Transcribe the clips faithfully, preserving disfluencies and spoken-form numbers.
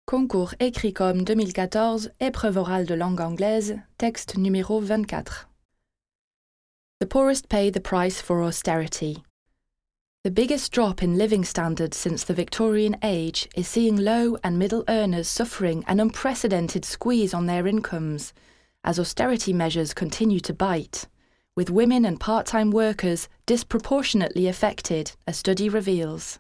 Concours Écrit-Com deux mille quatorze, épreuve orale de langue anglaise, texte numéro vingt-quatre. The poorest pay the price for austerity. The biggest drop in living standards since the Victorian age is seeing low and middle earners suffering an unprecedented squeeze on their incomes, as austerity measures continue to bite, with women and part-time workers disproportionately affected, a study reveals.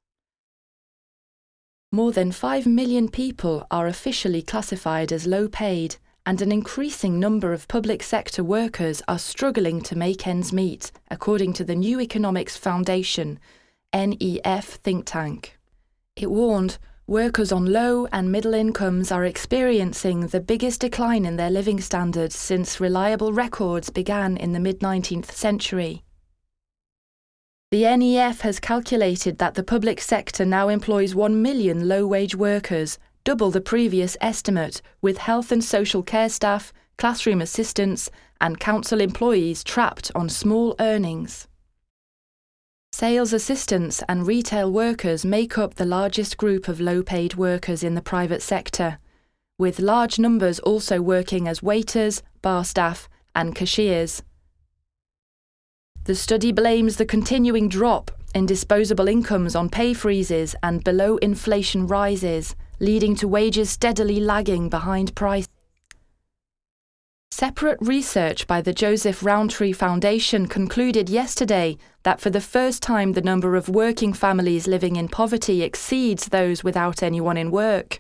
More than five million people are officially classified as low-paid, and an increasing number of public sector workers are struggling to make ends meet, according to the New Economics Foundation, N E F think tank. It warned workers on low and middle incomes are experiencing the biggest decline in their living standards since reliable records began in the mid-nineteenth century. The N E F has calculated that the public sector now employs one million low-wage workers, double the previous estimate, with health and social care staff, classroom assistants, and council employees trapped on small earnings. Sales assistants and retail workers make up the largest group of low-paid workers in the private sector, with large numbers also working as waiters, bar staff, and cashiers. The study blames the continuing drop in disposable incomes on pay freezes and below-inflation rises, leading to wages steadily lagging behind prices. Separate research by the Joseph Rowntree Foundation concluded yesterday that for the first time the number of working families living in poverty exceeds those without anyone in work.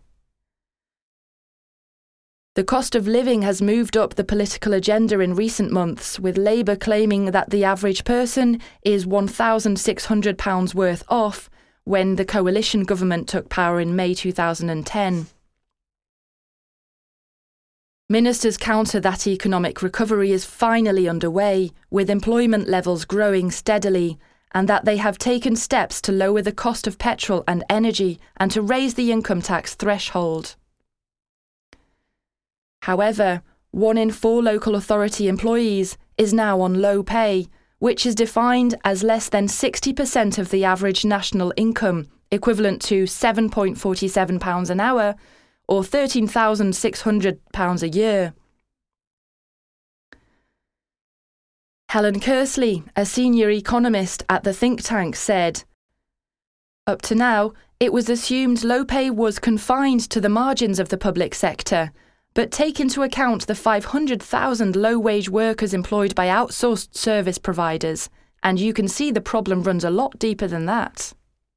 The cost of living has moved up the political agenda in recent months, with Labour claiming that the average person is one thousand six hundred pounds worth off when the coalition government took power in May two thousand ten. Ministers counter that economic recovery is finally underway, with employment levels growing steadily, and that they have taken steps to lower the cost of petrol and energy and to raise the income tax threshold. However, one in four local authority employees is now on low pay, which is defined as less than sixty percent of the average national income, equivalent to seven pounds forty-seven an hour, or thirteen thousand six hundred pounds a year. Helen Kersley, a senior economist at the think tank, said, "Up to now, it was assumed low pay was confined to the margins of the public sector, but take into account the five hundred thousand low-wage workers employed by outsourced service providers, and you can see the problem runs a lot deeper than that."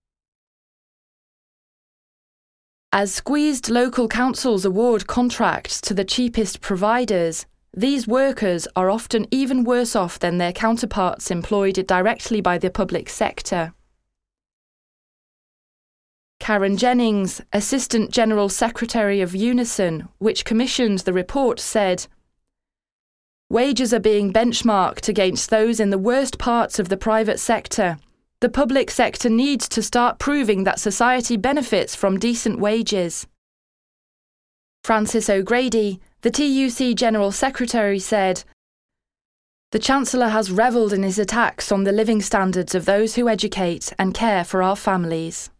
As squeezed local councils award contracts to the cheapest providers, these workers are often even worse off than their counterparts employed directly by the public sector. Karen Jennings, Assistant General Secretary of Unison, which commissioned the report, said, "Wages are being benchmarked against those in the worst parts of the private sector. The public sector needs to start proving that society benefits from decent wages." Francis O'Grady, the T U C General Secretary, said, "The Chancellor has revelled in his attacks on the living standards of those who educate and care for our families."